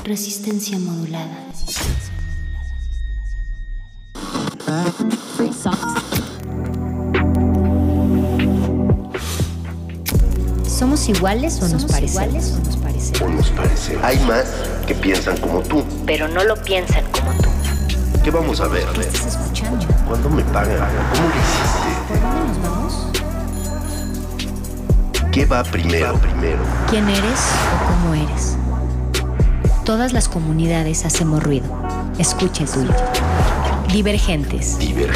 Resistencia modulada. ¿Somos iguales o nos parecemos? Hay más que piensan como tú. Pero no lo piensan como tú. ¿Qué vamos a ver? ¿Qué estás escuchando? ¿Cuándo me pagan? ¿Cómo lo hiciste? ¿Por dónde nos vamos? ¿Qué va primero? ¿Quién eres o cómo eres? Todas las comunidades hacemos ruido. Escucha el tuyo. Divergentes.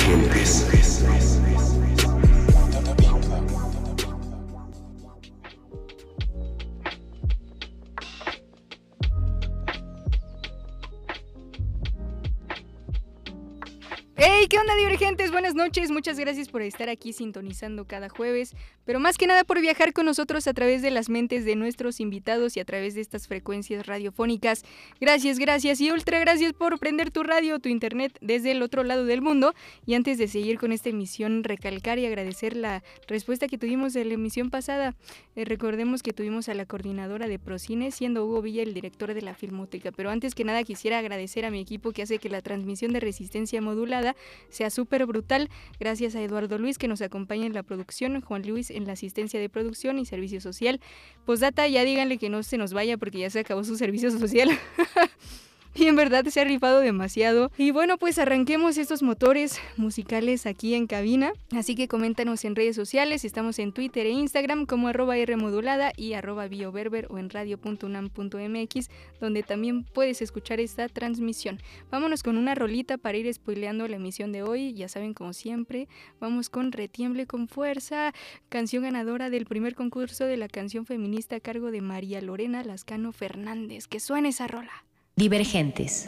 ¡Hey! ¿Qué onda, divergentes? Buenas noches, muchas gracias por estar aquí sintonizando cada jueves, pero más que nada por viajar con nosotros a través de las mentes de nuestros invitados y a través de estas frecuencias radiofónicas. Gracias y ultra gracias por prender tu radio o tu internet desde el otro lado del mundo. Y antes de seguir con esta emisión, recalcar y agradecer la respuesta que tuvimos de la emisión pasada. Recordemos que tuvimos a la coordinadora de Procine, siendo Hugo Villa el director de la Filmoteca, pero antes que nada quisiera agradecer a mi equipo que hace que la transmisión de Resistencia Modulada sea súper brutal. Gracias a Eduardo Luis, que nos acompaña en la producción, Juan Luis en la asistencia de producción y servicio social. Postdata, ya díganle que no se nos vaya porque ya se acabó su servicio social. Y en verdad se ha rifado demasiado. Y bueno, pues arranquemos estos motores musicales aquí en cabina. Así que coméntanos en redes sociales. Estamos en Twitter e Instagram como @rmodulada y @bioberber o en radio.unam.mx, donde también puedes escuchar esta transmisión. Vámonos con una rolita para ir spoileando la emisión de hoy. Ya saben, como siempre, vamos con Retiemble con Fuerza, canción ganadora del primer concurso de la canción feminista a cargo de María Lorena Lascano Fernández. Que suene esa rola. Divergentes.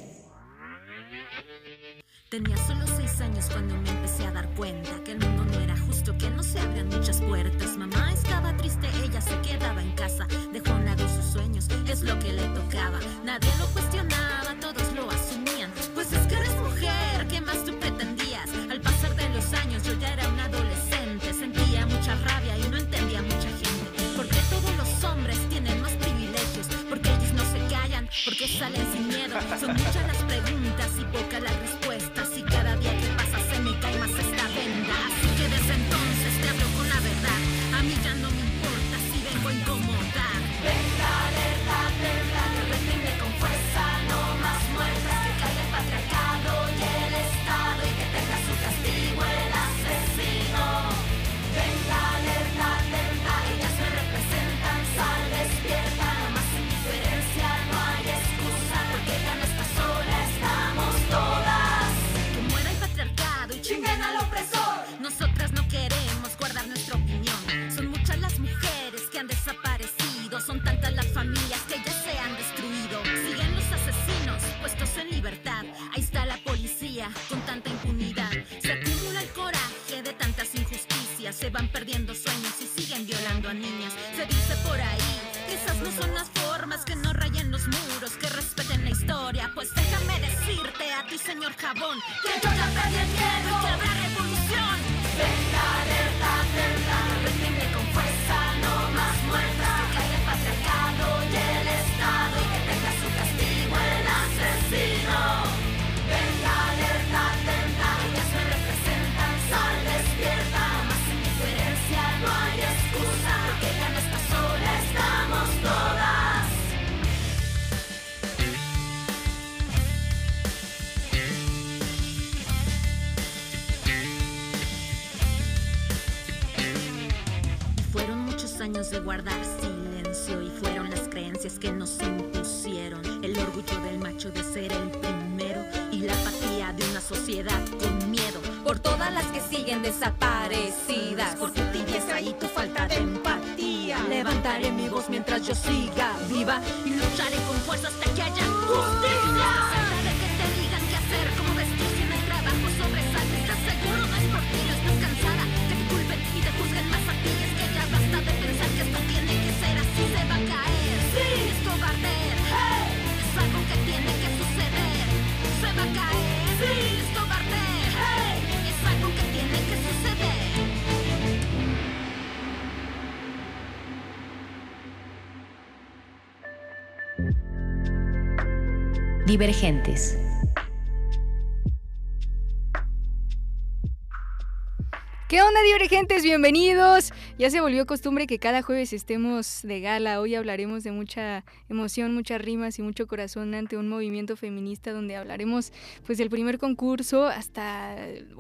Tenía solo 6 años cuando me empecé a dar cuenta que el mundo no era justo, que no se abrían muchas puertas. Mamá estaba triste, ella se quedaba en casa, dejó a un lado sus sueños, es lo que le tocaba. Nadie lo cuestionaba, todos lo asumían. Pues es que eres mujer, ¿qué más tú pretendías? Al pasar de los años yo ya era una adolescente, sentía mucha rabia y no entendía mucha gente. ¿Por qué todos los hombres tienen más privilegios? Porque ellos no se callan, porque salen sin miedo. Son muchas las preguntas y pocas las respuestas, y cada día que pasa se me cae más esta venda. Así que desde entonces te hablo con la verdad, a mí ya no me importa si vengo a incomodar. Venga, alerta, que reprime con fuerza, no más muertas, que caiga el patriarcado y el Estado, y que tenga su castigo el asesino. Venga, alerta, ellas me representan, sal, despierta, no más indiferencia, no hay excusa, porque ya no estás sola, estamos todas. Que muera el patriarcado y chinguen al opresor. Nosotras no queremos guardar nuestra opinión. Son muchas las mujeres que han desaparecido, son tantas las familias que ya se han destruido. Siguen los asesinos puestos en libertad, ahí está la policía con tanta impunidad. Se acumula el coraje de tantas injusticias, se van perdiendo sueños y siguen violando a niñas. Se dice por ahí que esas no son las formas, que no rayen los muros, que respeten la historia. Pues déjame decirte a ti, señor Jabón, que yo ya perdí el miedo y que habrá revolución. Venga, alerta, reprime con fuerza, no más muertas, que caiga el patriarcado y el Estado, y que tenga su castigo el asesino. Venga, alerta, ellas me representan, sal, despierta, no más indiferencia, no hay excusa, porque ya no estás sola, estamos todas. Fueron muchos años de guardar silencio, y fueron las creencias que nos impusieron. El orgullo del macho de ser el primero, y la apatía de una sociedad con miedo. Por todas las que siguen desaparecidas, por tu tibieza y tu falta de empatía. Levantaré mi voz mientras yo siga viva, y lucharé con fuerza hasta que haya justicia. De que te digan qué hacer, cómo vestir, si en el trabajo sobresales. ¿Estás seguro? No es por ti, no estás cansada. Que te culpen y te juzguen más a ti. Es que ya basta de pensar que esto tiene que ser así. Se va a caer, sí, es cobardez, hey. Es algo que tiene que suceder. Se va a caer, sí, es cobardez, hey. Es algo que tiene que suceder. Divergentes. ¿Qué onda, divergentes? Bienvenidos. Ya se volvió costumbre que cada jueves estemos de gala. Hoy hablaremos de mucha emoción, muchas rimas y mucho corazón ante un movimiento feminista donde hablaremos pues del primer concurso hasta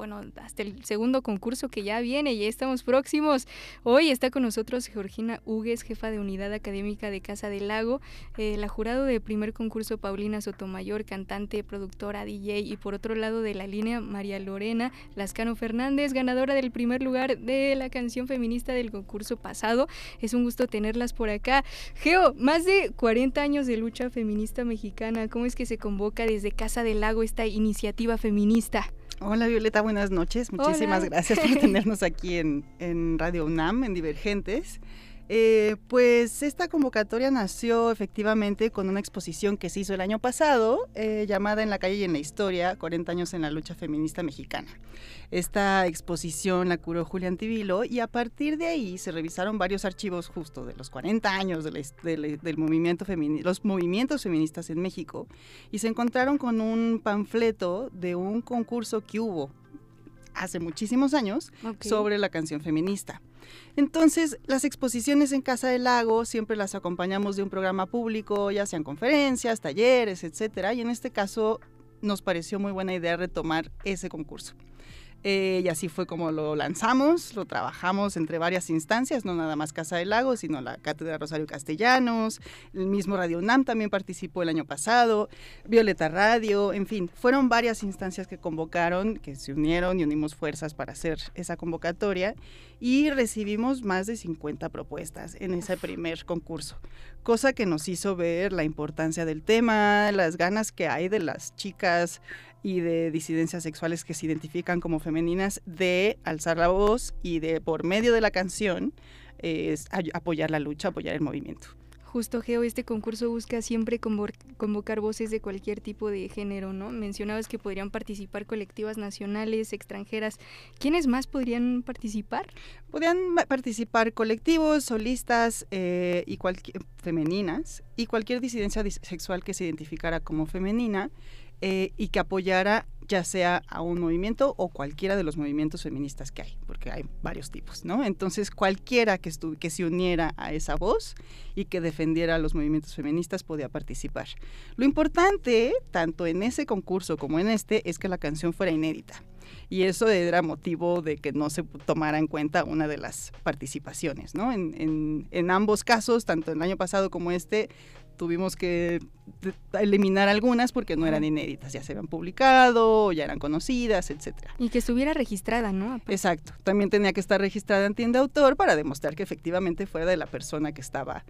el segundo concurso que ya viene, ya estamos próximos. Hoy está con nosotros Georgina Hugues, jefa de unidad académica de Casa del Lago, la jurado de primer concurso Paulina Sotomayor, cantante, productora, DJ, y por otro lado de la línea María Lorena Lascano Fernández, ganadora del primer lugar de la canción feminista del concurso pasado. Es un gusto tenerlas por acá. Geo, más de 40 años de lucha feminista mexicana. ¿Cómo es que se convoca desde Casa del Lago esta iniciativa feminista? Hola Violeta, buenas noches. Muchísimas gracias por tenernos aquí en Radio UNAM, en Divergentes. Pues esta convocatoria nació efectivamente con una exposición que se hizo el año pasado, llamada En la calle y en la historia, 40 años en la lucha feminista mexicana. Esta exposición la curó Julián Tibilo y a partir de ahí se revisaron varios archivos justo de los 40 años del movimiento los movimientos feministas en México, y se encontraron con un panfleto de un concurso que hubo hace muchísimos años sobre la canción feminista. Entonces, las exposiciones en Casa del Lago siempre las acompañamos de un programa público, ya sean conferencias, talleres, etcétera, y en este caso nos pareció muy buena idea retomar ese concurso. Y así fue como lo lanzamos, lo trabajamos entre varias instancias, no nada más Casa del Lago, sino la Cátedra Rosario Castellanos, el mismo Radio UNAM también participó el año pasado, Violeta Radio, en fin, fueron varias instancias que convocaron, que se unieron y unimos fuerzas para hacer esa convocatoria, y recibimos más de 50 propuestas en ese primer concurso, cosa que nos hizo ver la importancia del tema, las ganas que hay de las chicas y de disidencias sexuales que se identifican como femeninas de alzar la voz y de, por medio de la canción, apoyar la lucha, apoyar el movimiento. Justo, Geo, este concurso busca siempre convocar voces de cualquier tipo de género, ¿no? Mencionabas que podrían participar colectivas nacionales, extranjeras. ¿Quiénes más podrían participar? Podrían participar colectivos, solistas femeninas, y cualquier disidencia sexual que se identificara como femenina, y que apoyara ya sea a un movimiento o cualquiera de los movimientos feministas que hay, porque hay varios tipos, ¿no? Entonces cualquiera que se uniera a esa voz y que defendiera a los movimientos feministas podía participar. Lo importante, tanto en ese concurso como en este, es que la canción fuera inédita. Y eso era motivo de que no se tomara en cuenta una de las participaciones, ¿no? En ambos casos, tanto el año pasado como este, tuvimos que eliminar algunas porque no eran inéditas, ya se habían publicado, ya eran conocidas, etcétera. Y que estuviera registrada, ¿no? Exacto, también tenía que estar registrada en tienda de autor para demostrar que efectivamente fuera de la persona que estaba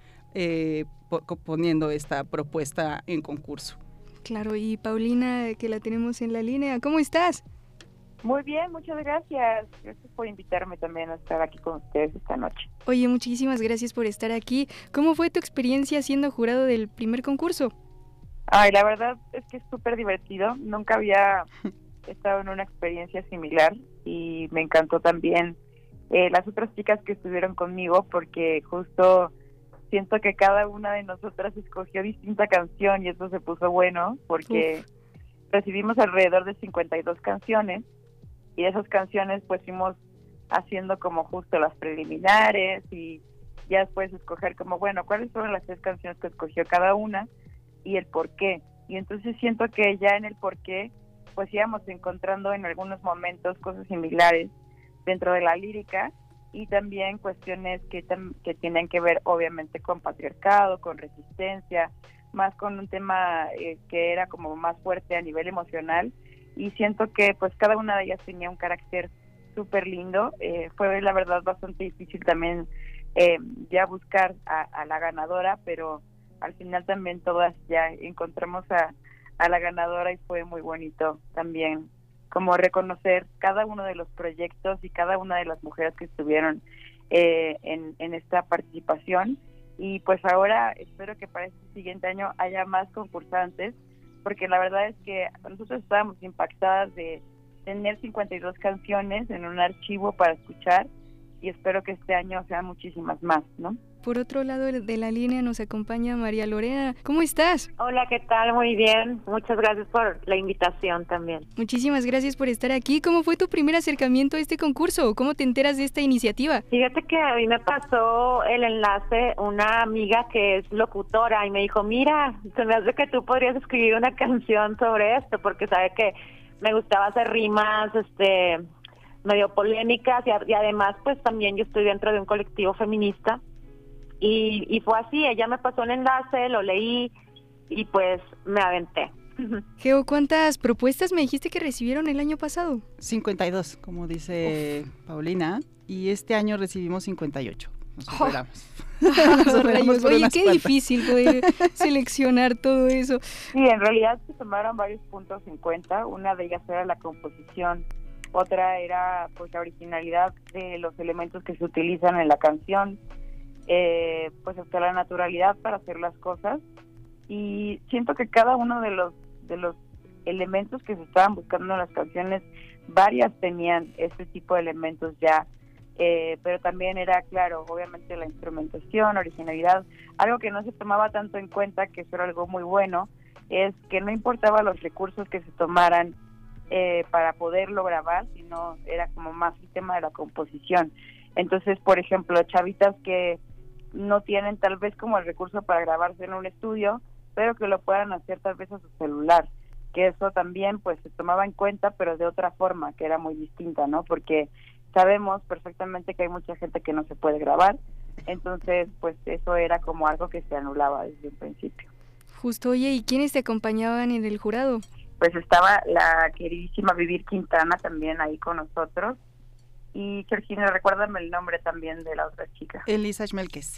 poniendo esta propuesta en concurso. Claro, y Paulina, que la tenemos en la línea, ¿cómo estás? Muy bien, muchas gracias. Gracias por invitarme también a estar aquí con ustedes esta noche. Oye, muchísimas gracias por estar aquí. ¿Cómo fue tu experiencia siendo jurado del primer concurso? Ay, la verdad es que es súper divertido. Nunca había estado en una experiencia similar y me encantó también las otras chicas que estuvieron conmigo, porque justo siento que cada una de nosotras escogió distinta canción y eso se puso bueno porque recibimos alrededor de 52 canciones. Y de esas canciones pues fuimos haciendo como justo las preliminares y ya después escoger como, bueno, cuáles fueron las 3 canciones que escogió cada una y el por qué. Y entonces siento que ya en el por qué pues íbamos encontrando en algunos momentos cosas similares dentro de la lírica y también cuestiones que tienen que ver obviamente con patriarcado, con resistencia, más con un tema que era como más fuerte a nivel emocional. Y siento que pues cada una de ellas tenía un carácter súper lindo. Fue la verdad bastante difícil también ya buscar a la ganadora, pero al final también todas ya encontramos a la ganadora y fue muy bonito también como reconocer cada uno de los proyectos y cada una de las mujeres que estuvieron en esta participación. Y pues ahora espero que para este siguiente año haya más concursantes, porque la verdad es que nosotros estábamos impactadas de tener 52 canciones en un archivo para escuchar y espero que este año sean muchísimas más, ¿no? por otro lado de la línea nos acompaña María Lorena. ¿Cómo estás? Hola, ¿qué tal? Muy bien. Muchas gracias por la invitación también. Muchísimas gracias por estar aquí. ¿Cómo fue tu primer acercamiento a este concurso? ¿Cómo te enteras de esta iniciativa? Fíjate que a mí me pasó el enlace una amiga que es locutora y me dijo, mira, se me hace que tú podrías escribir una canción sobre esto, porque sabe que me gustaba hacer rimas, medio polémicas y además pues también yo estoy dentro de un colectivo feminista y fue así, ella me pasó el enlace, lo leí y pues me aventé. Geo, ¿cuántas propuestas me dijiste que recibieron el año pasado? 52, como dice Paulina, y este año recibimos 58. Nos superamos. Oye, qué difícil poder seleccionar todo eso. Sí, en realidad se tomaron varios puntos en cuenta. Una de ellas era la composición, otra era pues la originalidad de los elementos que se utilizan en la canción, pues hasta la naturalidad para hacer las cosas. Y siento que cada uno de los elementos que se estaban buscando en las canciones, varias tenían este tipo de elementos ya. Pero también era, claro, obviamente la instrumentación, originalidad. Algo que no se tomaba tanto en cuenta, que eso era algo muy bueno, es que no importaba los recursos que se tomaran para poderlo grabar, sino era como más el tema de la composición. Entonces, por ejemplo, chavitas que no tienen tal vez como el recurso para grabarse en un estudio, pero que lo puedan hacer tal vez a su celular, que eso también pues se tomaba en cuenta, pero de otra forma, que era muy distinta, ¿no? Porque sabemos perfectamente que hay mucha gente que no se puede grabar, entonces pues eso era como algo que se anulaba desde un principio. Justo, oye, ¿y quiénes te acompañaban en el jurado? Pues estaba la queridísima Vivir Quintana también ahí con nosotros, y Georgina, recuérdame el nombre también de la otra chica. Elisa Schmelkes.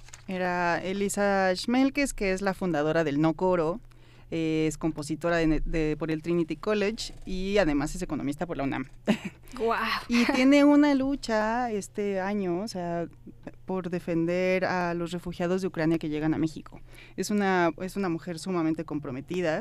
Era Elisa Schmelkes, que es la fundadora del No Coro, es compositora por el Trinity College y además es economista por la UNAM. Wow. Y tiene una lucha este año, o sea, por defender a los refugiados de Ucrania que llegan a México. Es una mujer sumamente comprometida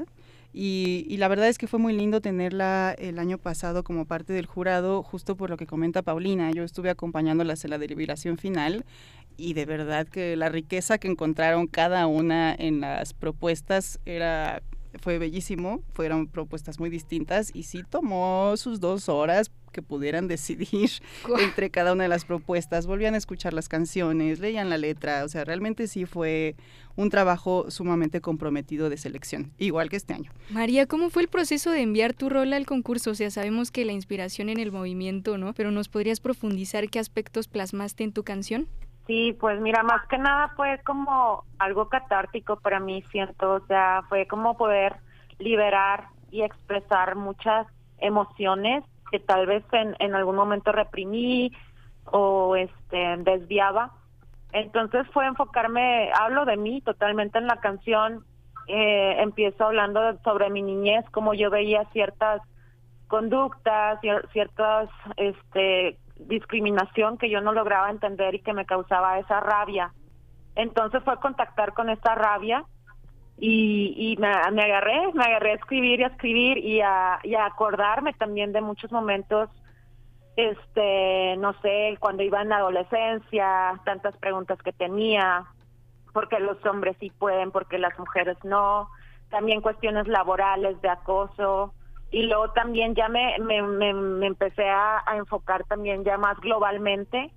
y la verdad es que fue muy lindo tenerla el año pasado como parte del jurado, justo por lo que comenta Paulina. Yo estuve acompañándolas en la deliberación final y de verdad que la riqueza que encontraron cada una en las propuestas fue bellísimo, fueron propuestas muy distintas y sí tomó sus 2 horas que pudieran decidir entre cada una de las propuestas, volvían a escuchar las canciones, leían la letra, o sea, realmente sí fue un trabajo sumamente comprometido de selección, igual que este año. María, ¿cómo fue el proceso de enviar tu rola al concurso? O sea, sabemos que la inspiración en el movimiento, ¿no? Pero ¿nos podrías profundizar qué aspectos plasmaste en tu canción? Sí, pues mira, más que nada fue como algo catártico para mí, siento, o sea, fue como poder liberar y expresar muchas emociones que tal vez en algún momento reprimí o desviaba. Entonces fue enfocarme, hablo de mí totalmente en la canción, empiezo hablando sobre mi niñez, cómo yo veía ciertas conductas, ciertas discriminación que yo no lograba entender y que me causaba esa rabia. Entonces fue contactar con esa rabia y me agarré a escribir y a acordarme también de muchos momentos, no sé, cuando iba en la adolescencia, tantas preguntas que tenía, porque los hombres sí pueden, porque las mujeres no, también cuestiones laborales de acoso. Y luego también ya me empecé a enfocar también ya más globalmente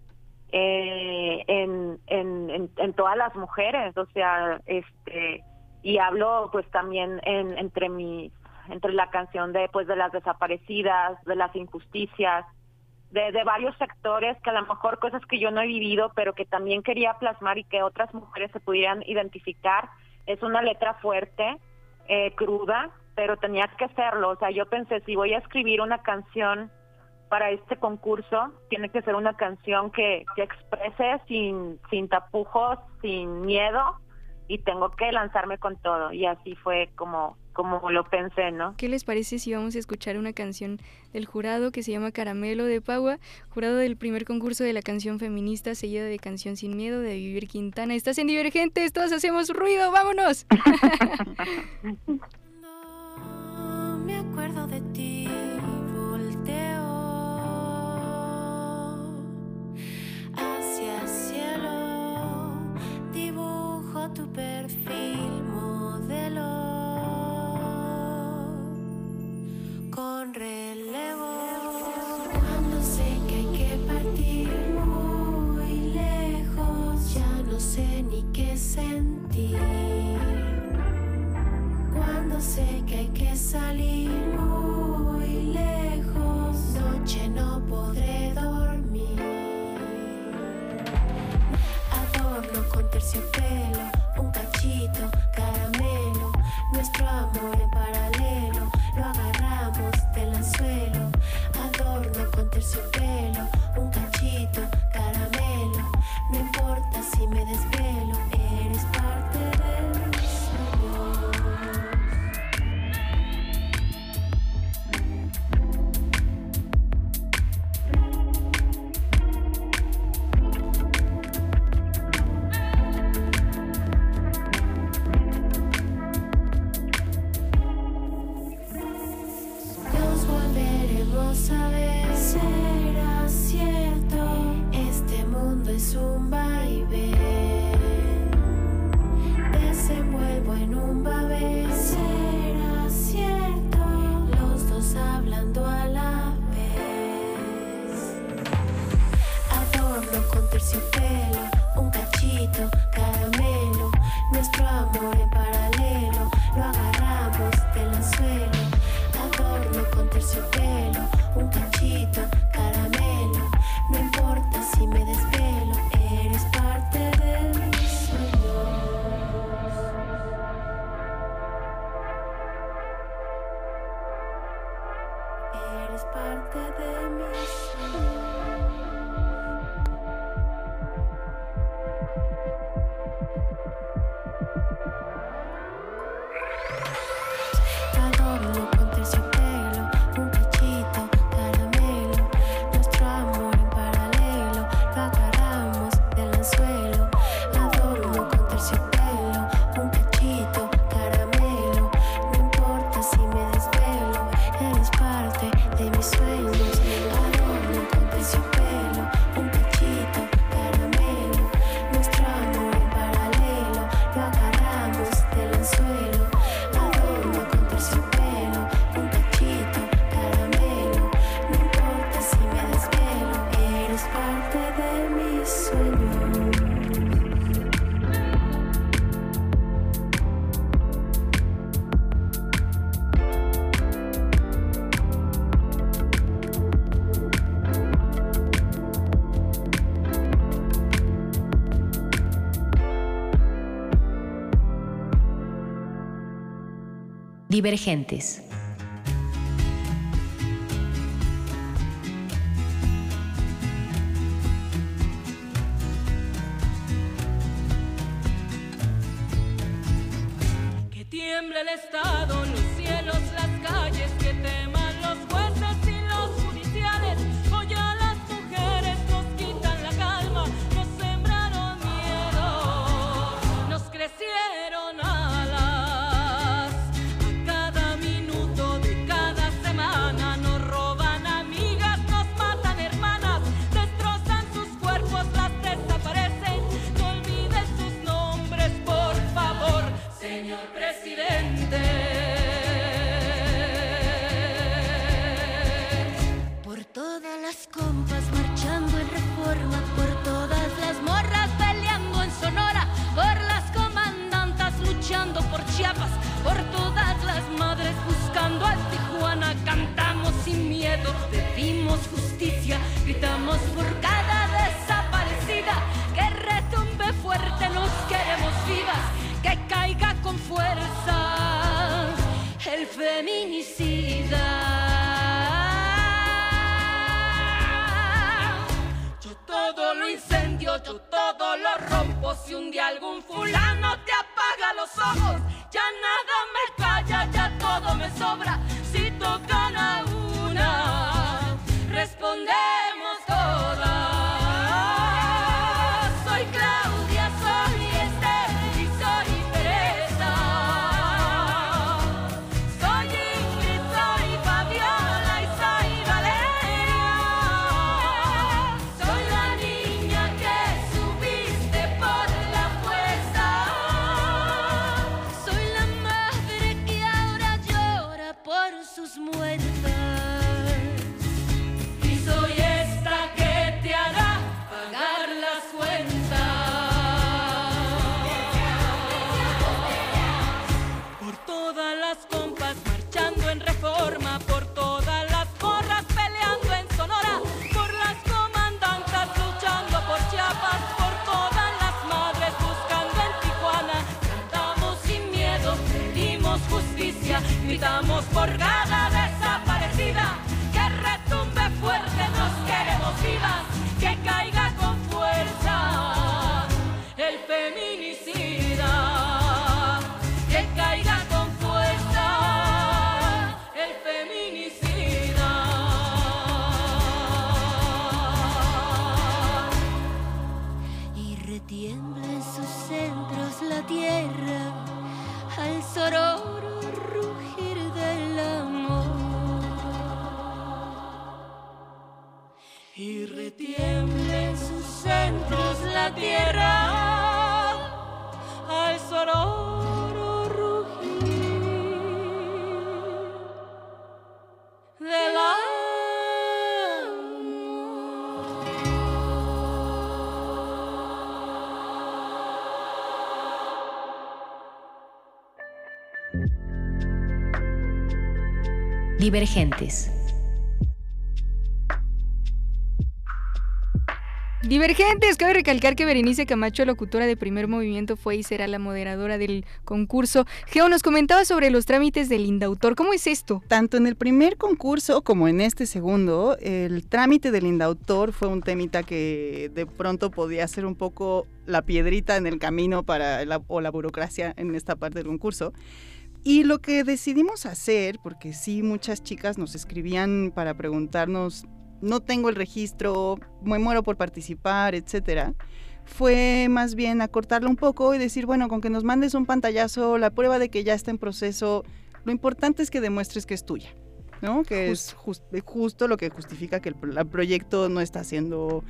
en todas las mujeres, o sea, y hablo pues también entre la canción de las desaparecidas, de las injusticias, de varios sectores que a lo mejor cosas que yo no he vivido, pero que también quería plasmar y que otras mujeres se pudieran identificar. Es una letra fuerte, cruda, pero tenía que hacerlo. O sea, yo pensé, si voy a escribir una canción para este concurso, tiene que ser una canción que exprese sin tapujos, sin miedo, y tengo que lanzarme con todo. Y así fue como lo pensé, ¿no? ¿Qué les parece si vamos a escuchar una canción del jurado que se llama Caramelo de Paua, jurado del primer concurso de la canción feminista seguida de Canción Sin Miedo de Vivir Quintana? Estás en Divergentes, todos hacemos ruido, ¡vámonos! No me acuerdo de ti, volteo hacia el cielo sé que hay que salir muy lejos. Noche no podré dormir. Adorno con terciopelo, un cachito, caramelo. Nuestro amor en paralelo, lo agarramos del anzuelo. Adorno con terciopelo, un cachito, caramelo. No importa si me desvelo, eres parte de mis sueños. Nos volveremos a ver, será cierto. Este mundo es un vaivén. Desenvuelvo en un babel, será cierto. Los dos hablando a la vez. Adorno con terciopelo, un cachito, caramelo. Nuestro amor en paralelo, lo agarramos del anzuelo. Adorno con terciopelo, un cachito, caramelo. No importa si me desvelo, eres parte de mis sueños. Eres parte de mis sueños. Adorno con terciopelo, un cachito, caramelo. Nuestro amor en paralelo, lo agarramos del anzuelo. Adorno con terciopelo, un cachito, caramelo. No importa si me desvelo, eres parte de mis sueños. Adorno con terciopelo, un cachito, caramelo. Nuestro amor en paralelo, lo agarramos del anzuelo. Adorno con terciopelo, un cachito, caramelo. No importa si me desvelo, eres parte de mis sueños. Divergentes. Que tiemble el Estado, los cielos, las calles, que teman los jueces y los judiciales. Hoy a las mujeres nos quitan la calma, nos sembraron miedo, nos crecieron alas. A cada minuto de cada semana nos roban amigas, nos matan hermanas, destrozan sus cuerpos, las desaparecen. No olviden sus nombres, por favor, señor presidente. Por todas las compas marchando en Reforma, por todas las morras peleando en Sonora, por las comandantas luchando por Chiapas, por todas las madres buscando a Tijuana. Cantamos sin miedo, pedimos justicia, gritamos por cada desaparecida. Que retumbe fuerte, nos queremos vivas, que caiga con fuerza el feminicida. Yo todo lo incendio, yo todo lo rompo. Si un día algún fulano te apaga los ojos, ya nada me calla, ya todo me sobra. Si tocan a una, respondemos todas. Soy Claudia, soy Esther y soy Teresa. Soy Ingrid, soy Fabiola y soy Valeria. Soy la niña que subiste por la fuerza. Soy la madre queremos justicia, gritamos por cada desaparecida, que retumbe fuerte, nos queremos vivas, que caiga con fuerza el feminicida, que caiga con fuerza el feminicida. Y retiembla en sus centros la tierra al sororo rugir del amor. Y retiembla en sus centros la tierra al sonoro rugir del amor. Divergentes. Divergentes, cabe recalcar que Berenice Camacho, locutora de Primer Movimiento, fue y será la moderadora del concurso. Geo, nos comentaba sobre los trámites del Indautor. ¿Cómo es esto? Tanto en el primer concurso como en este segundo, el trámite del Indautor fue un temita que de pronto podía ser un poco la piedrita en el camino para la burocracia en esta parte del concurso. Y lo que decidimos hacer, porque sí, muchas chicas nos escribían para preguntarnos, no tengo el registro, me muero por participar, etcétera, fue más bien acortarlo un poco y decir, bueno, con que nos mandes un pantallazo, la prueba de que ya está en proceso, lo importante es que demuestres que es tuya, ¿no? Que es justo lo que justifica que el proyecto no está siendo...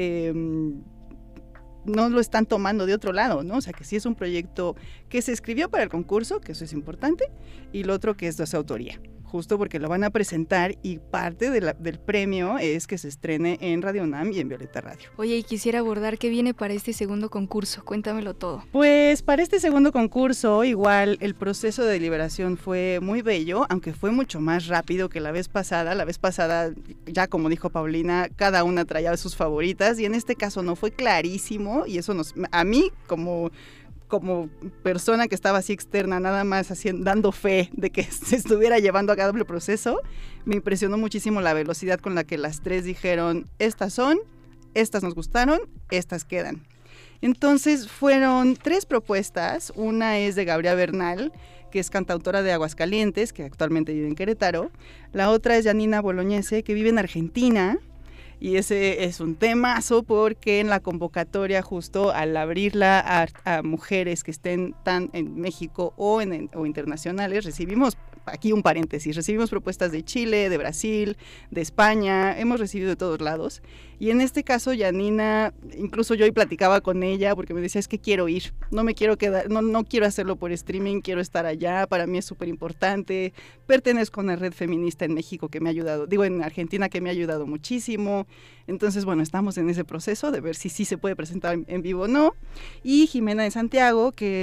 no lo están tomando de otro lado, ¿no? O sea, que sí es un proyecto que se escribió para el concurso, que eso es importante, y lo otro que es de su autoría, justo porque lo van a presentar y parte del premio es que se estrene en Radio UNAM y en Violeta Radio. Oye, y quisiera abordar qué viene para este segundo concurso, cuéntamelo todo. Pues para este segundo concurso, igual el proceso de deliberación fue muy bello, aunque fue mucho más rápido que la vez pasada. La vez pasada, ya como dijo Paulina, cada una traía sus favoritas y en este caso no, fue clarísimo y eso a mí como persona que estaba así externa, nada más dando fe de que se estuviera llevando a cabo el proceso, me impresionó muchísimo la velocidad con la que las tres dijeron, estas nos gustaron, estas quedan. Entonces fueron 3 propuestas, una es de Gabriela Bernal, que es cantautora de Aguascalientes, que actualmente vive en Querétaro, la otra es Janina Bolognese, que vive en Argentina. Y ese es un temazo porque en la convocatoria, justo al abrirla a mujeres que estén tan en México o internacionales, recibimos, aquí un paréntesis, recibimos propuestas de Chile, de Brasil, de España, hemos recibido de todos lados. Y en este caso, Janina, incluso yo hoy platicaba con ella porque me decía, es que quiero ir, no me quiero quedar, no quiero hacerlo por streaming, quiero estar allá, para mí es súper importante. Pertenezco a una red feminista en México que me ha ayudado, en Argentina que me ha ayudado muchísimo. Entonces, bueno, estamos en ese proceso de ver si sí se puede presentar en vivo o no. Y Jimena de Santiago, que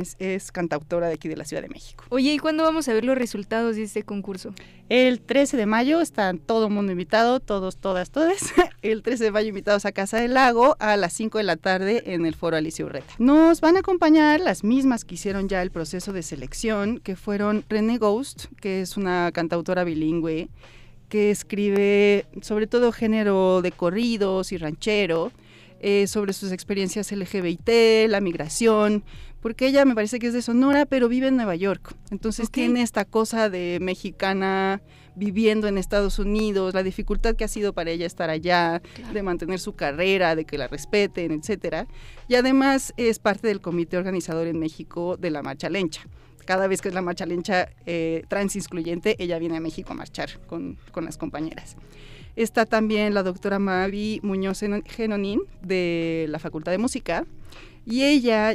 es cantautora de aquí de la Ciudad de México. Oye, ¿y cuándo vamos a ver los resultados de este concurso? El 13 de mayo está todo el mundo invitado, todos, todas, todes. El 13 de mayo invitados a Casa del Lago a las 5 de la tarde en el Foro Alicia Urreta. Nos van a acompañar las mismas que hicieron ya el proceso de selección, que fueron René Ghost, que es una cantautora bilingüe, que escribe sobre todo género de corridos y ranchero, sobre sus experiencias LGBT, la migración, porque ella me parece que es de Sonora, pero vive en Nueva York. Entonces tiene esta cosa de mexicana viviendo en Estados Unidos, la dificultad que ha sido para ella estar allá, de mantener su carrera, de que la respeten, etcétera. Y además es parte del comité organizador en México de la Marcha Lencha. Cada vez que es la Marcha Lencha trans incluyente, ella viene a México a marchar con las compañeras. Está también la doctora Mavi Muñoz Genonín de la Facultad de Música y ella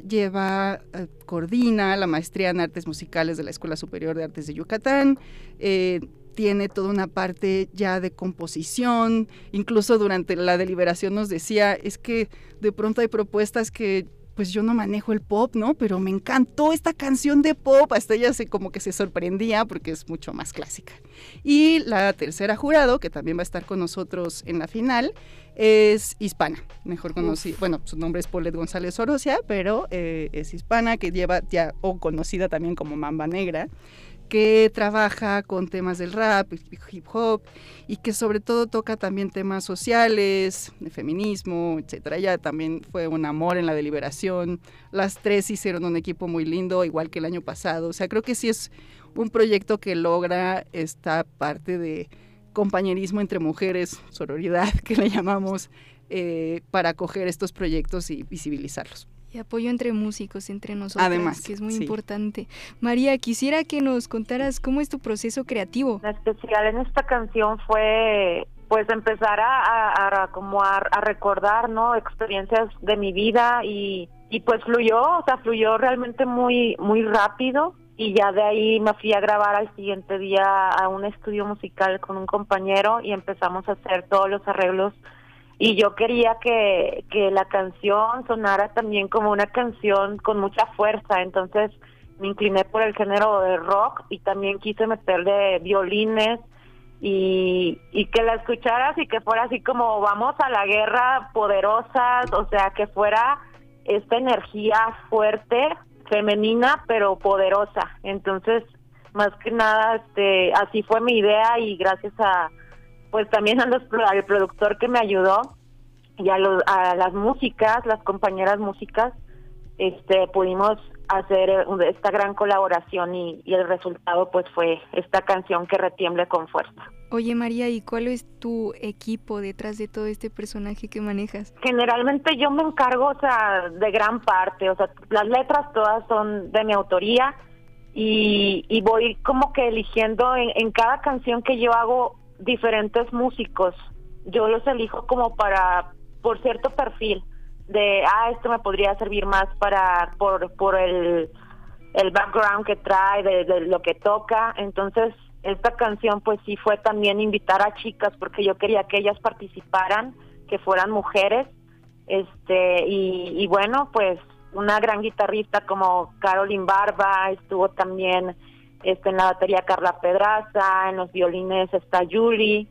coordina la maestría en artes musicales de la Escuela Superior de Artes de Yucatán, tiene toda una parte ya de composición, incluso durante la deliberación nos decía, es que de pronto hay propuestas que pues yo no manejo el pop, ¿no? Pero me encantó esta canción de pop, hasta ella como que se sorprendía porque es mucho más clásica. Y la tercera jurado, que también va a estar con nosotros en la final, es hispana, mejor conocida, bueno, su nombre es Paulette González Orosia, pero es hispana, que lleva ya, o conocida también como Mamba Negra, que trabaja con temas del rap, hip hop, y que sobre todo toca también temas sociales, de feminismo, etcétera. Ella también fue un amor en la deliberación. Las tres hicieron un equipo muy lindo, igual que el año pasado. O sea, creo que sí es un proyecto que logra esta parte de compañerismo entre mujeres, sororidad, que le llamamos, para acoger estos proyectos y visibilizarlos. Y apoyo entre músicos, entre nosotros, además, que es muy sí. importante. María, quisiera que nos contaras cómo es tu proceso creativo. La especial en esta canción fue pues empezar a recordar, ¿no? Experiencias de mi vida y pues fluyó realmente muy muy rápido, y ya de ahí me fui a grabar al siguiente día a un estudio musical con un compañero y empezamos a hacer todos los arreglos. Y yo quería que la canción sonara también como una canción con mucha fuerza, entonces me incliné por el género de rock y también quise meterle violines y que la escucharas y que fuera así como vamos a la guerra poderosas, o sea, que fuera esta energía fuerte, femenina, pero poderosa. Entonces, más que nada, así fue mi idea, y gracias a pues también al productor que me ayudó y a las músicas, las compañeras músicas, pudimos hacer esta gran colaboración y el resultado pues fue esta canción que retiemble con fuerza. Oye María, ¿y cuál es tu equipo detrás de todo este personaje que manejas? Generalmente yo me encargo, o sea, de gran parte, o sea, las letras todas son de mi autoría y voy como que eligiendo en cada canción que yo hago diferentes músicos. Yo los elijo como por cierto perfil de esto me podría servir más por el background que trae de lo que toca. Entonces esta canción pues sí fue también invitar a chicas, porque yo quería que ellas participaran, que fueran mujeres, y bueno, pues una gran guitarrista como Carolyn Barba, estuvo también en la batería Carla Pedraza, en los violines está Yuli,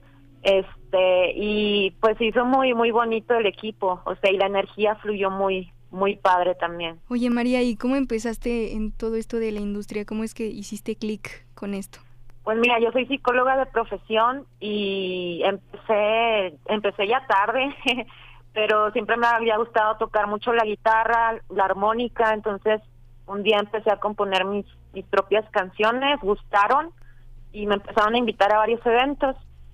y pues hizo muy muy bonito el equipo, o sea, y la energía fluyó muy muy padre también. Oye María, ¿y cómo empezaste en todo esto de la industria? ¿Cómo es que hiciste clic con esto? Pues mira, yo soy psicóloga de profesión y empecé ya tarde, pero siempre me había gustado tocar mucho la guitarra, la armónica, entonces un día empecé a componer mis propias canciones, gustaron y me empezaron a invitar a varios eventos,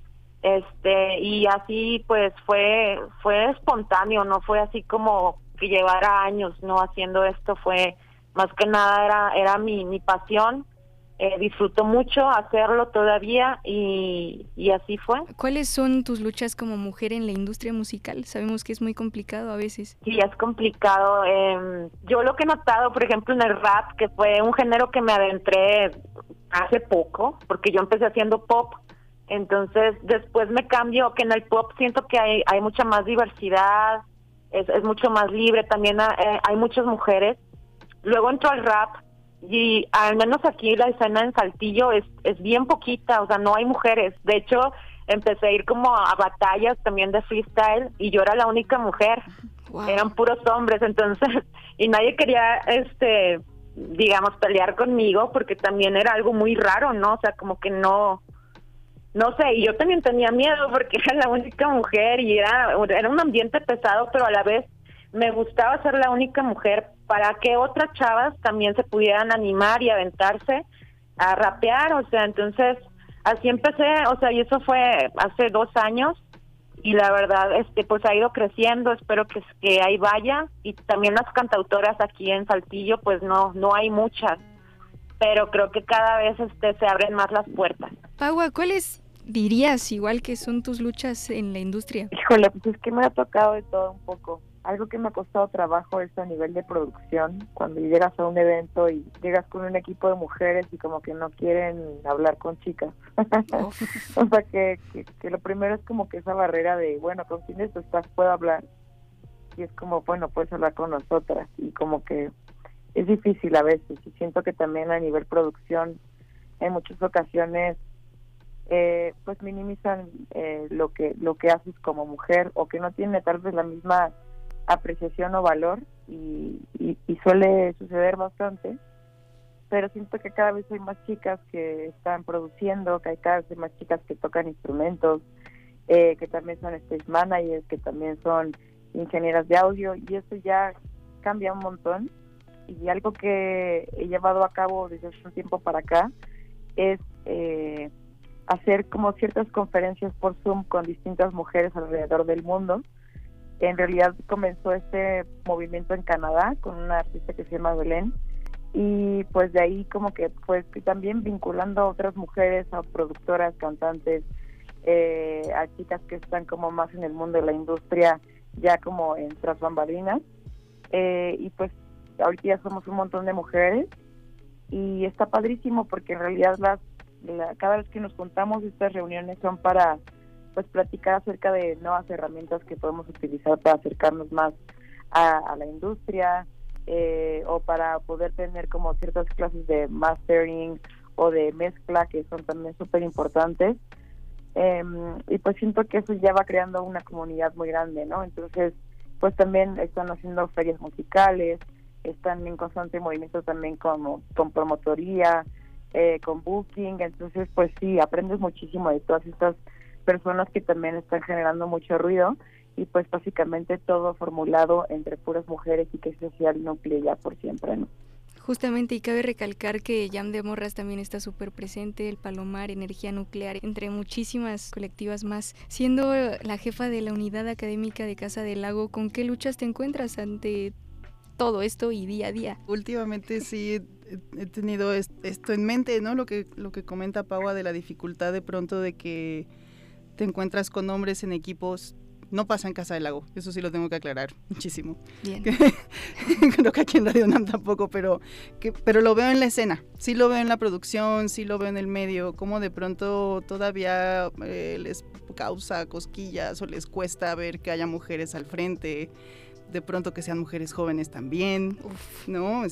y así pues fue espontáneo, no fue así como que llevara años no haciendo esto, fue más que nada era mi pasión. Disfruto mucho hacerlo todavía y así fue. ¿Cuáles son tus luchas como mujer en la industria musical? Sabemos que es muy complicado a veces. Sí, es complicado. Yo lo que he notado, por ejemplo, en el rap, que fue un género que me adentré hace poco, porque yo empecé haciendo pop, entonces después me cambio, que en el pop siento que hay mucha más diversidad, es mucho más libre, también hay muchas mujeres. Luego entro al rap, y al menos aquí la escena en Saltillo es bien poquita, o sea, no hay mujeres. De hecho, empecé a ir como a batallas también de freestyle y yo era la única mujer. Wow. Eran puros hombres, entonces, y nadie quería, digamos, pelear conmigo porque también era algo muy raro, ¿no? O sea, como que no sé, y yo también tenía miedo porque era la única mujer y era un ambiente pesado, pero a la vez me gustaba ser la única mujer para que otras chavas también se pudieran animar y aventarse a rapear, o sea, entonces así empecé, o sea, y eso fue hace 2 años y la verdad, pues ha ido creciendo, espero que ahí vaya, y también las cantautoras aquí en Saltillo, pues no hay muchas, pero creo que cada vez se abren más las puertas. Paua, ¿cuáles dirías igual que son tus luchas en la industria? Híjole, pues es que me ha tocado de todo un poco. Algo que me ha costado trabajo es a nivel de producción, cuando llegas a un evento y llegas con un equipo de mujeres y como que no quieren hablar con chicas. O sea, que lo primero es como que esa barrera de, bueno, ¿con quiénes estás? ¿Puedo hablar? y es como, bueno, puedes hablar con nosotras, y como que es difícil a veces, y siento que también a nivel producción en muchas ocasiones pues minimizan lo que haces como mujer, o que no tiene tal vez la misma apreciación o valor, y suele suceder bastante, pero siento que cada vez hay más chicas que están produciendo, que hay cada vez más chicas que tocan instrumentos, que también son stage managers, que también son ingenieras de audio, y eso ya cambia un montón. Y algo que he llevado a cabo desde hace un tiempo para acá es hacer como ciertas conferencias por Zoom con distintas mujeres alrededor del mundo. En realidad comenzó este movimiento en Canadá con una artista que se llama Belén, y pues de ahí como que pues también vinculando a otras mujeres, a productoras, cantantes, a chicas que están como más en el mundo de la industria, ya como en tras bambalinas, y pues ahorita ya somos un montón de mujeres, y está padrísimo porque en realidad cada vez que nos juntamos, estas reuniones son para pues platicar acerca de nuevas herramientas que podemos utilizar para acercarnos más a la industria, o para poder tener como ciertas clases de mastering o de mezcla que son también súper importantes, y pues siento que eso ya va creando una comunidad muy grande, ¿no? Entonces pues también están haciendo ferias musicales, están en constante movimiento también con promotoría, con booking. Entonces pues sí, aprendes muchísimo de todas estas personas que también están generando mucho ruido, y pues básicamente todo formulado entre puras mujeres, y que es social núcleo ya por siempre, ¿no? Justamente, y cabe recalcar que Jam de Morras también está súper presente, el Palomar, Energía Nuclear, entre muchísimas colectivas más. Siendo la jefa de la unidad académica de Casa del Lago, ¿con qué luchas te encuentras ante todo esto y día a día? Últimamente sí he tenido esto en mente, ¿no? Lo que comenta Paua de la dificultad de pronto de que te encuentras con hombres en equipos. No pasa en Casa del Lago, eso sí lo tengo que aclarar muchísimo. Bien. Creo que aquí en Radio UNAM tampoco, pero lo veo en la escena, sí lo veo en la producción, sí lo veo en el medio, como de pronto todavía les causa cosquillas o les cuesta ver que haya mujeres al frente, de pronto que sean mujeres jóvenes también. Uf. ¿No?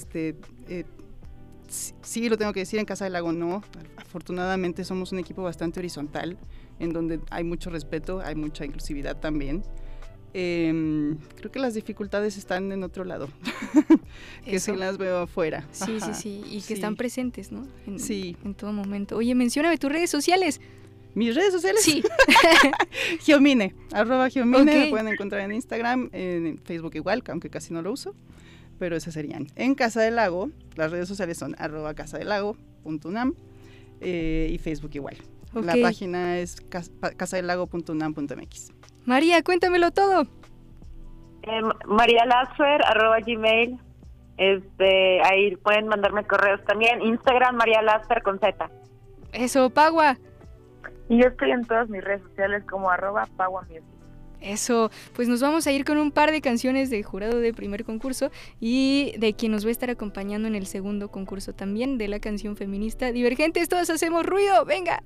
Sí lo tengo que decir, en Casa del Lago no, afortunadamente somos un equipo bastante horizontal, en donde hay mucho respeto, hay mucha inclusividad también. Creo que las dificultades están en otro lado, que sí las veo afuera. Sí, ajá, sí, y que sí están presentes, ¿no? Sí. En todo momento. Oye, mencióname tus redes sociales. ¿Mis redes sociales? Sí. Geomine, @Geomine, okay. Me pueden encontrar en Instagram, en Facebook igual, aunque casi no lo uso, pero esas serían. En Casa del Lago, las redes sociales son @casadelago.unam, y Facebook igual. Okay. La página es casadelago.unam.mx. María, cuéntamelo todo. María Lasfer, @gmail. Ahí pueden mandarme correos también. Instagram, María Lasfer con Z. Eso, Paua. Y yo estoy en todas mis redes sociales como @PauaMusic. Eso, pues nos vamos a ir con un par de canciones de jurado de primer concurso y de quien nos va a estar acompañando en el segundo concurso también, de la canción feminista Divergentes, todas hacemos ruido, venga.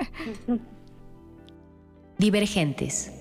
Divergentes.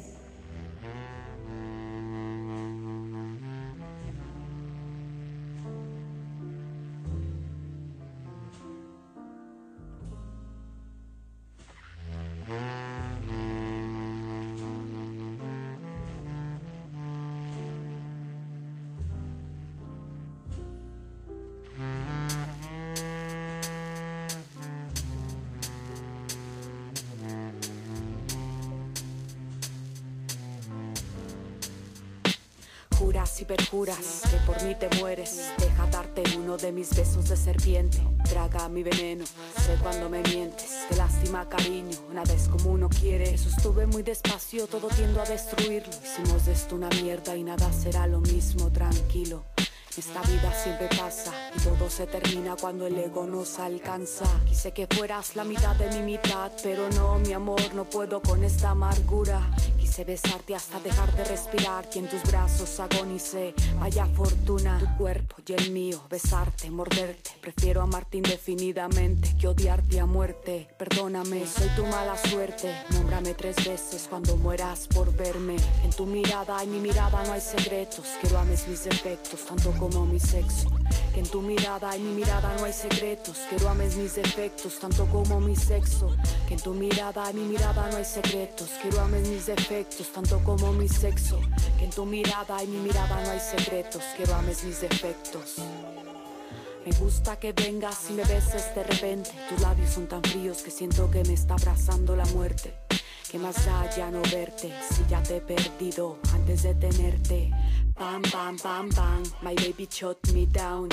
Juras y perjuras que por mí te mueres. Deja darte uno de mis besos de serpiente. Traga mi veneno, sé cuando me mientes. Qué lástima, cariño, nada es como uno quiere. Sostuve muy despacio, todo tiendo a destruirlo. Hicimos de esto una mierda y nada será lo mismo, tranquilo. Esta vida siempre pasa y todo se termina cuando el ego nos alcanza. Quise que fueras la mitad de mi mitad, pero no, mi amor, no puedo con esta amargura. Quise besarte hasta dejar de respirar y en tus brazos agonicé. Vaya fortuna, tu cuerpo y el mío, besarte, morderte. Prefiero amarte indefinidamente que odiarte a muerte. Perdóname, soy tu mala suerte. Nómbrame 3 veces cuando mueras por verme. En tu mirada y mi mirada no hay secretos. Quiero ames mis defectos tanto como mi sexo. Que en tu mirada y mi mirada no hay secretos. Quiero ames mis defectos tanto como mi sexo. Que en tu mirada y mi mirada no hay secretos. Quiero ames mis defectos tanto como mi sexo. Que en tu mirada y mi mirada no hay secretos. Quiero ames mis defectos. Me gusta que vengas y me beses de repente. Tus labios son tan fríos que siento que me está abrazando la muerte. ¿Qué más da ya no verte si ya te he perdido antes de tenerte? Bam, bam, bam, bam, my baby shut me down.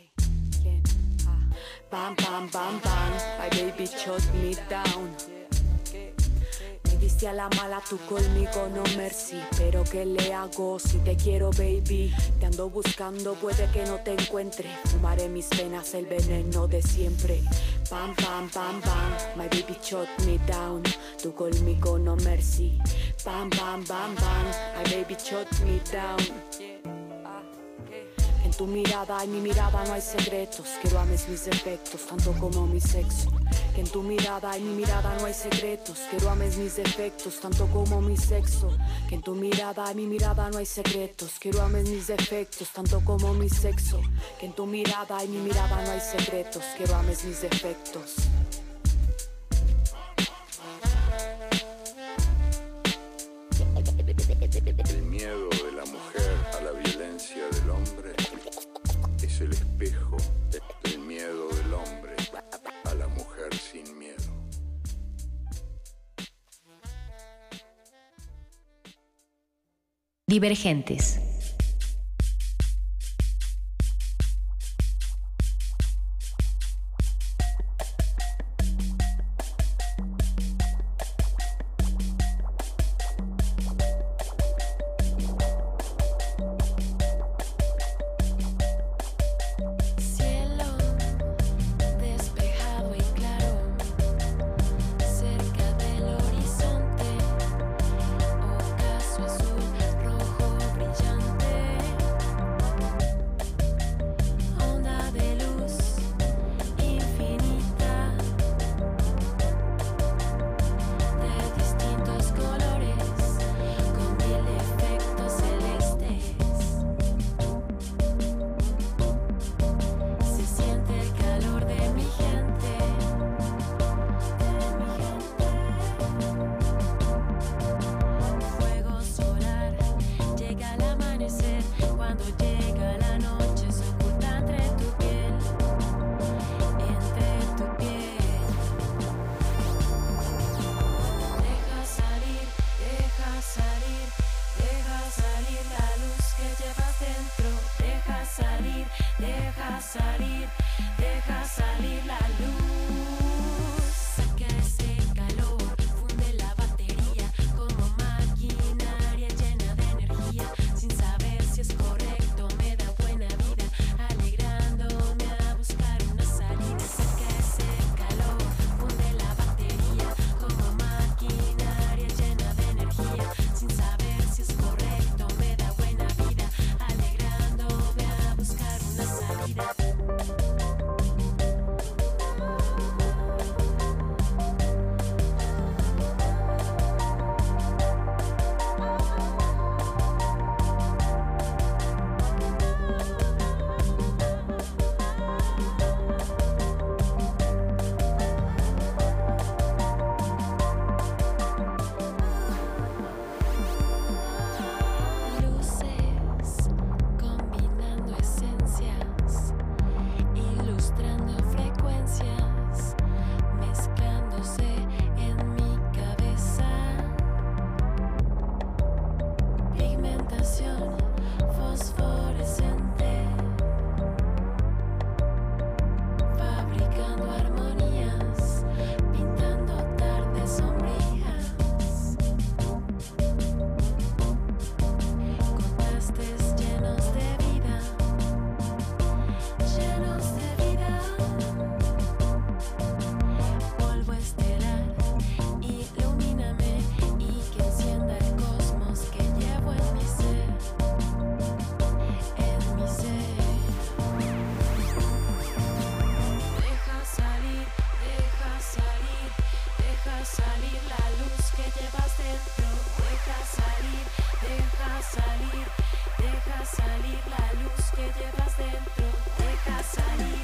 Bam, bam, bam, bam, my baby shut me down. Me diste a la mala tú conmigo, no mercy. Pero ¿qué le hago si te quiero, baby? Te ando buscando, puede que no te encuentre. Fumaré mis penas, el veneno de siempre. Bam, bam, bam, bam, my baby shut me down. Tú conmigo, no mercy. Bam, bam, bam, bam, my baby shut me down. En tu mirada y mi mirada no hay secretos. Quiero ames mis defectos tanto como mi sexo. Que en tu mirada y mi mirada no hay secretos. Quiero ames mis defectos tanto como mi sexo. Que en tu mirada y mi mirada no hay secretos. Quiero ames mis defectos tanto como mi sexo. Que en tu mirada y mi mirada no hay secretos. Quiero ames mis defectos. El miedo de la mujer a la violencia del hombre es el espejo del miedo del hombre a la mujer sin miedo. Divergentes. Cerca del horizonte, ocaso azul, rojo brillante. salir la luz que llevas dentro. Deja salir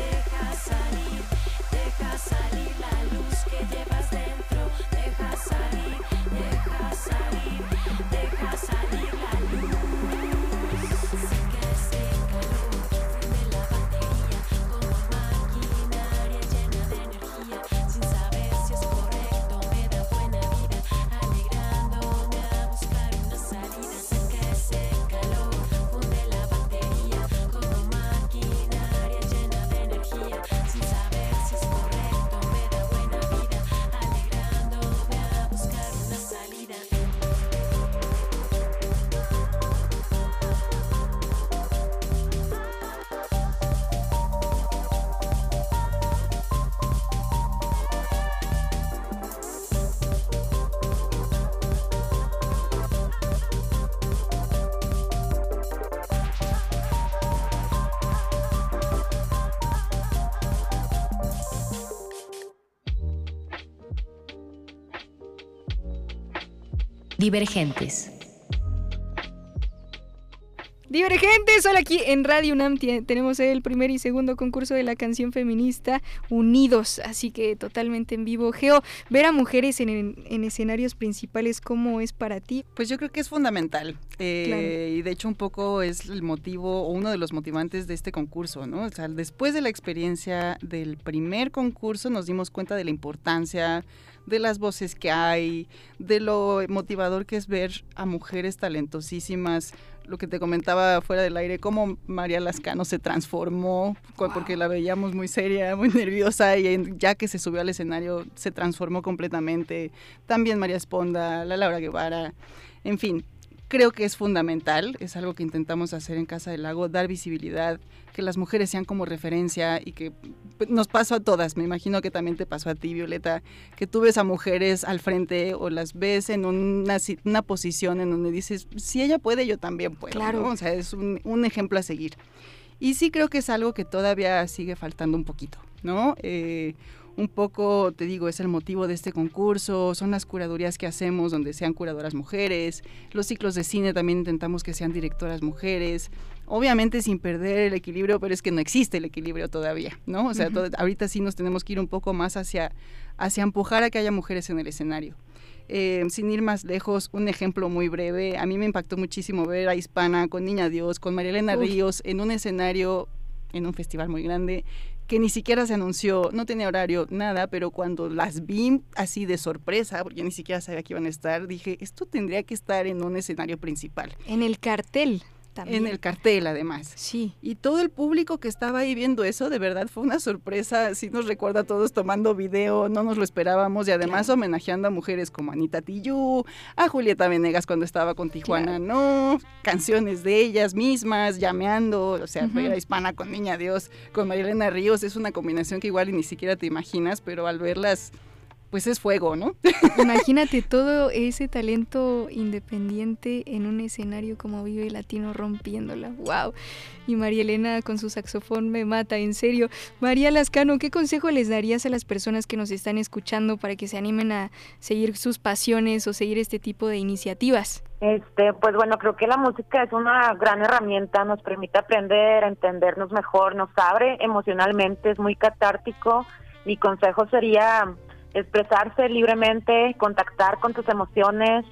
la luz que llevas dentro. Deja salir la luz. Sé que ese calor funde la batería como maquinaria llena de energía. Sin saber si es correcto, me da buena vida, alegrándome a buscar una salida. Sé que ese calor funde la batería como maquinaria llena de energía. Sin saber si es correcto, me da buena vida, alegrándome a buscar una salida. Divergentes. Divergentes, hola, aquí en Radio UNAM tenemos el primer y segundo concurso de la canción feminista Unidos, así que totalmente en vivo. Geo, ver a mujeres en escenarios principales, ¿cómo es para ti? Pues yo creo que es fundamental, Claro. y de hecho un poco es el motivo o uno de los motivantes de este concurso, ¿no? O sea, después de la experiencia del primer concurso nos dimos cuenta de la importancia de las voces que hay, de lo motivador que es ver a mujeres talentosísimas. Lo que te comentaba fuera del aire, cómo María Lascano se transformó, porque la veíamos muy seria, muy nerviosa, y ya que se subió al escenario se transformó completamente. También María Esponda, la Laura Guevara, en fin. Creo que es fundamental, es algo que intentamos hacer en Casa del Lago, dar visibilidad, que las mujeres sean como referencia y que nos pasó a todas, me imagino que también te pasó a ti, Violeta, que tú ves a mujeres al frente o las ves en una posición en donde dices, si ella puede, yo también puedo, Claro. ¿no? O sea, es un ejemplo a seguir. Y sí creo que es algo que todavía sigue faltando un poquito, ¿no? Un poco, te digo, es el motivo de este concurso, son las curadurías que hacemos donde sean curadoras mujeres, los ciclos de cine también intentamos que sean directoras mujeres, obviamente sin perder el equilibrio, pero es que no existe el equilibrio todavía, ¿no? O sea, ahorita sí nos tenemos que ir un poco más hacia empujar a que haya mujeres en el escenario. Sin ir más lejos, un ejemplo muy breve, a mí me impactó muchísimo ver a Hispana con Niña Dios, con María Elena Ríos en un escenario, en un festival muy grande, que ni siquiera se anunció, no tenía horario, nada, pero cuando las vi así de sorpresa, porque yo ni siquiera sabía que iban a estar, dije, esto tendría que estar en un escenario principal. En el cartel también. En el cartel, además. Sí. Y todo el público que estaba ahí viendo eso, de verdad, fue una sorpresa, sí nos recuerda a todos tomando video, no nos lo esperábamos, y además homenajeando a mujeres como Anita Tijoux, a Julieta Venegas cuando estaba con Tijuana, ¿no? Canciones de ellas mismas, llameando, o sea, ver a Hispana con Niña Dios, con María Elena Ríos, es una combinación que igual ni siquiera te imaginas, pero al verlas, pues es fuego, ¿no? Imagínate todo ese talento independiente en un escenario como Vive Latino rompiéndola. ¡Wow! Y María Elena con su saxofón me mata, en serio. María Lascano, ¿qué consejo les darías a las personas que nos están escuchando para que se animen a seguir sus pasiones o seguir este tipo de iniciativas? Pues bueno, creo que la música es una gran herramienta, nos permite aprender, a entendernos mejor, nos abre emocionalmente, es muy catártico. Mi consejo sería expresarse libremente, contactar con tus emociones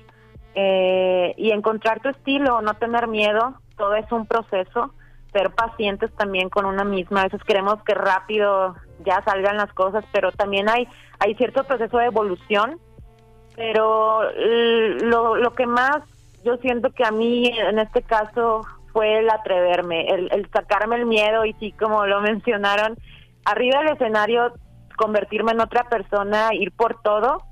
y encontrar tu estilo, no tener miedo, todo es un proceso, ser pacientes también con una misma, a veces queremos que rápido ya salgan las cosas, pero también hay cierto proceso de evolución, pero lo que más yo siento que a mí en este caso fue el atreverme, el sacarme el miedo y sí, como lo mencionaron, arriba del escenario convertirme en otra persona, ir por todo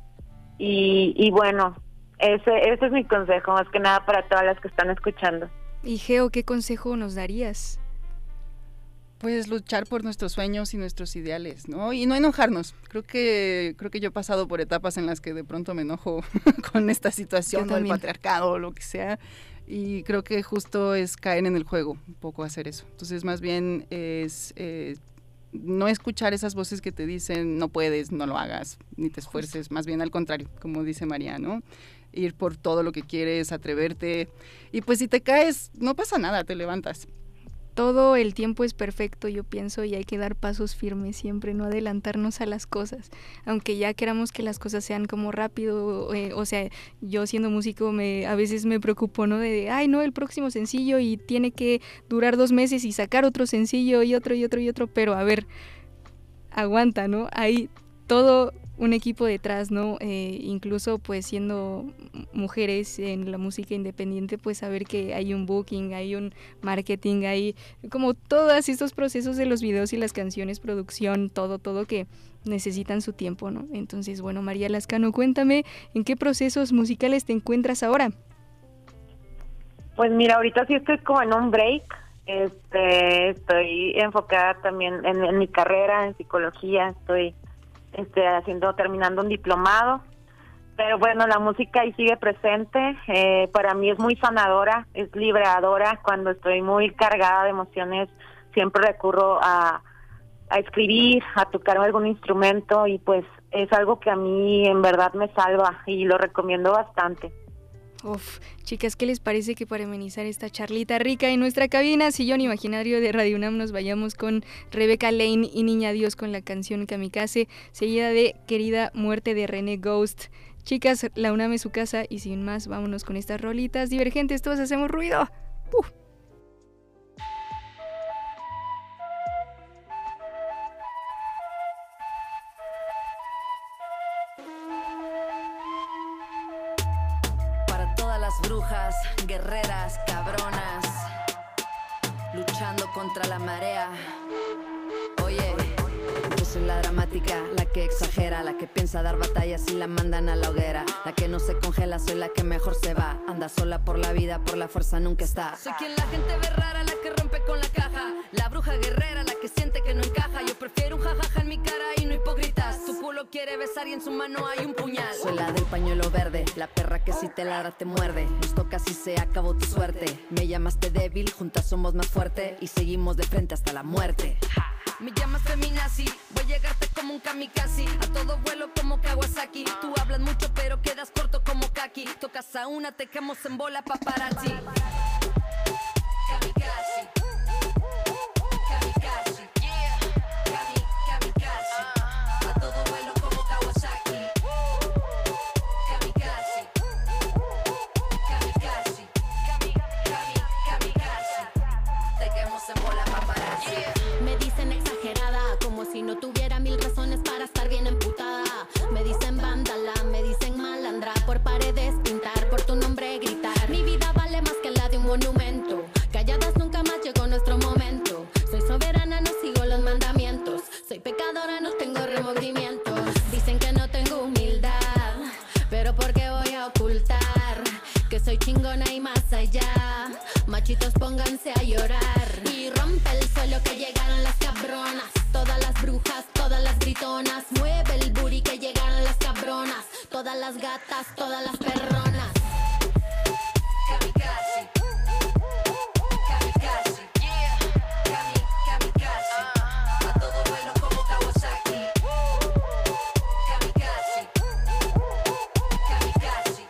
y bueno, ese es mi consejo, más que nada para todas las que están escuchando. Y Geo, ¿qué consejo nos darías? Pues luchar por nuestros sueños y nuestros ideales, ¿no? Y no enojarnos. Creo que yo he pasado por etapas en las que de pronto me enojo con esta situación del patriarcado o lo que sea, y creo que justo es caer en el juego, un poco hacer eso. Entonces, más bien es no escuchar esas voces que te dicen no puedes, no lo hagas, ni te esfuerces, más bien al contrario, como dice María, ¿no? ir por todo lo que quieres, atreverte. Y pues si te caes, no pasa nada, te levantas. Todo el tiempo es perfecto, yo pienso, y hay que dar pasos firmes siempre, no adelantarnos a las cosas, aunque ya queramos que las cosas sean como rápido, o sea, yo siendo músico a veces me preocupo, ¿no? De, ay, no, el próximo sencillo y tiene que durar 2 meses y sacar otro sencillo y otro, pero a ver, aguanta, ¿no? Hay todo un equipo detrás, ¿no? Incluso pues siendo mujeres en la música independiente, pues saber que hay un booking, hay un marketing, hay como todos estos procesos de los videos y las canciones, producción, todo que necesitan su tiempo, ¿no? Entonces, bueno, María Lascano, cuéntame, ¿en qué procesos musicales te encuentras ahora? Pues mira, ahorita sí estoy como en un break. Estoy enfocada también en mi carrera, en psicología. Estoy terminando un diplomado, pero bueno, la música ahí sigue presente. Para mí es muy sanadora, es liberadora. Cuando estoy muy cargada de emociones, siempre recurro a escribir, a tocar algún instrumento, y pues es algo que a mí en verdad me salva y lo recomiendo bastante. Uf, chicas, ¿qué les parece que para amenizar esta charlita rica en nuestra cabina, sillón imaginario de Radio UNAM, nos vayamos con Rebeca Lane y Niña Dios con la canción Kamikaze, seguida de Querida Muerte de René Ghost? Chicas, la UNAM es su casa y sin más, vámonos con estas rolitas divergentes, todos hacemos ruido. Brujas, guerreras, cabronas, luchando contra la marea. Oye, yo soy la dramática, la que exagera, la que piensa dar batallas y la mandan a la hoguera, la que no se congela, soy la que mejor se va, anda sola por la vida, por la fuerza nunca está. Soy quien la gente ve rara, la que rompe con la caja, la bruja guerrera, la que siente que no encaja. Yo prefiero un jajaja en mi cara y no hipócritas. Su culo quiere besar y en su mano hay un puñal. Soy la del pañuelo verde, la perra que si te ladra te muerde. Nos toca si se acabó tu suerte. Me llamaste débil, juntas somos más fuerte y seguimos de frente hasta la muerte. Me llamas feminazi, voy a llegarte como un kamikaze, a todo vuelo como Kawasaki. Tú hablas mucho pero quedas corto como Kaki. Tocas a una, te quemamos en bola paparazzi. Kamikaze. Kamikaze, yeah. Kamikaze. A todo vuelo como Kawasaki. Kamikaze. Kamikaze. Kamikaze. Te quemamos en bola paparazzi. Me dicen exagerada, como si no tuviera 1000 razones para estar bien emputada. Me dicen vándala, me dicen malandra, por paredes pintar, por tu nombre gritar. Mi vida vale más que la de un monumento. Calladas nunca más llegó nuestro momento. Soy soberana, no sigo los mandamientos. Soy pecadora, no tengo remordimientos. Dicen que no tengo humildad, pero ¿por qué voy a ocultar que soy chingona y más allá? Machitos, pónganse a llorar y rompe el suelo que llegaron las cabronas. Todas las brujas, todas las gritonas. Mueve el booty que llegaron las cabronas. Todas las gatas, todas las perronas. Kamikaze. Kamikaze, yeah. Kamikaze. A todo vuelo como Kawasaki. Kamikaze. Kamikaze.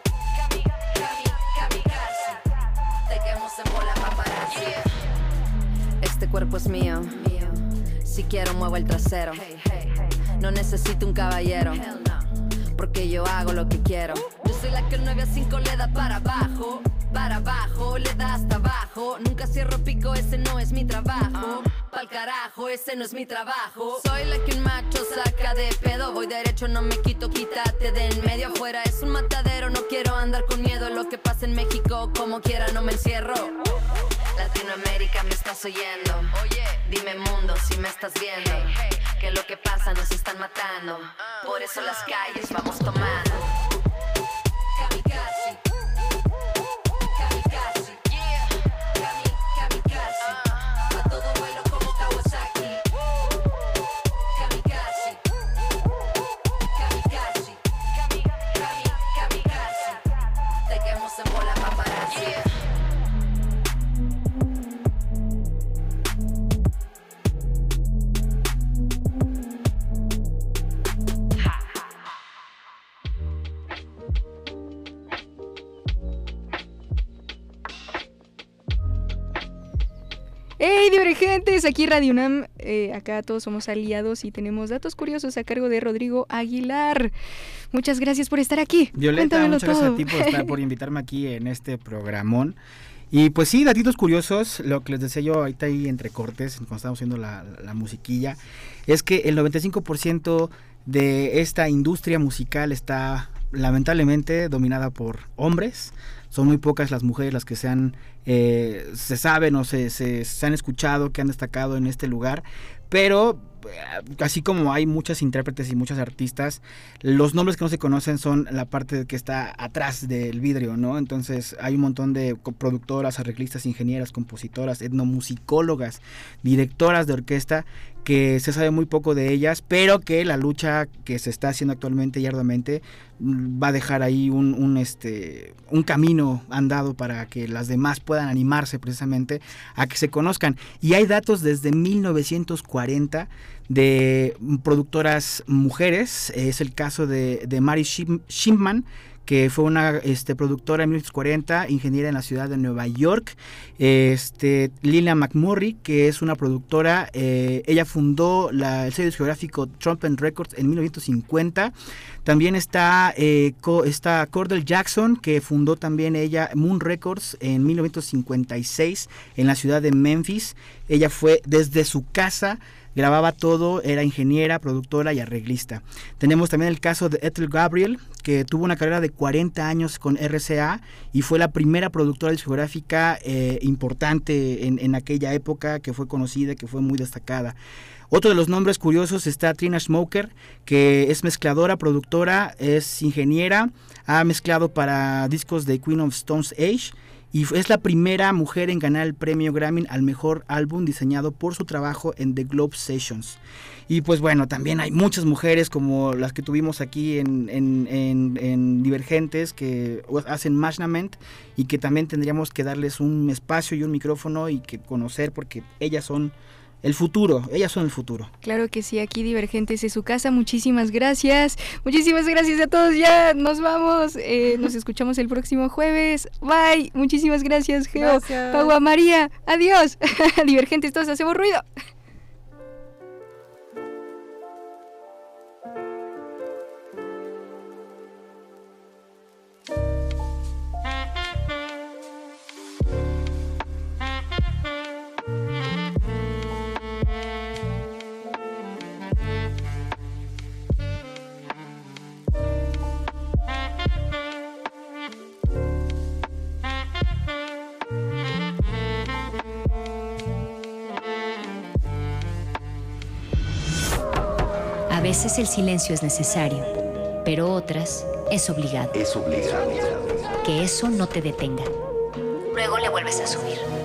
Kamikaze. Te quemamos en bola paparazzi. Este cuerpo es mío. Si quiero muevo el trasero. No necesito un caballero, porque yo hago lo que quiero. Yo soy la que el 9 a 5 le da para abajo, le da hasta abajo. Nunca cierro pico, ese no es mi trabajo. Pa'l carajo, ese no es mi trabajo. Soy la que un macho saca de pedo. Voy derecho, no me quito, quítate de en medio. Afuera es un matadero, no quiero andar con miedo. Lo que pasa en México, como quiera, no me encierro. Latinoamérica, me estás oyendo. Oye, dime mundo si me estás viendo. Que lo que pasa nos están matando. Por eso las calles vamos tomando. Kamikaze. Kamikaze, yeah. Kamikaze. A todo vuelo como Kawasaki. Kamikaze. Kamikaze. Kamikaze. Te quemamos en bola paparazzi. divergentes? Aquí Radio UNAM, acá todos somos aliados y tenemos datos curiosos a cargo de Rodrigo Aguilar. Muchas gracias por estar aquí. Violeta, Cuéntamelo muchas gracias todo. a ti por invitarme aquí en este programón. Y pues sí, datitos curiosos, lo que les decía yo ahorita ahí entre cortes, cuando estábamos haciendo la musiquilla, es que el 95% de esta industria musical está lamentablemente dominada por hombres. Son muy pocas las mujeres las que se saben o se han escuchado, que han destacado en este lugar, pero así como hay muchas intérpretes y muchas artistas, los nombres que no se conocen son la parte que está atrás del vidrio, ¿no? Entonces hay un montón de productoras, arreglistas, ingenieras, compositoras, etnomusicólogas, directoras de orquesta, que se sabe muy poco de ellas, pero que la lucha que se está haciendo actualmente y arduamente va a dejar ahí un camino andado para que las demás puedan animarse precisamente a que se conozcan. Y hay datos desde 1940 de productoras mujeres. Es el caso de Mary Shipman, que fue una productora en 1940, ingeniera en la ciudad de Nueva York. Lila McMurray, que es una productora, ella fundó el sello discográfico Trumpet Records en 1950. También está Cordell Jackson, que fundó también ella Moon Records en 1956 en la ciudad de Memphis. Ella fue desde su casa, grababa todo, era ingeniera, productora y arreglista. Tenemos también el caso de Ethel Gabriel, que tuvo una carrera de 40 años con RCA y fue la primera productora discográfica importante en aquella época, que fue conocida, que fue muy destacada. Otro de los nombres curiosos está Trina Smoker, que es mezcladora, productora, es ingeniera, ha mezclado para discos de Queen of Stone Age, y es la primera mujer en ganar el premio Grammy al mejor álbum diseñado por su trabajo en The Globe Sessions. Y pues bueno, también hay muchas mujeres como las que tuvimos aquí en Divergentes, que hacen management y que también tendríamos que darles un espacio y un micrófono y que conocer, porque ellas son el futuro, ellas son el futuro. Claro que sí, aquí Divergentes es su casa. Muchísimas gracias a todos. Ya nos vamos, nos escuchamos el próximo jueves. Bye, muchísimas gracias, Geo, Pagua, María, adiós. Divergentes, todos hacemos ruido. A veces el silencio es necesario, pero otras es obligado. Es obligado. Que eso no te detenga. Luego le vuelves a subir.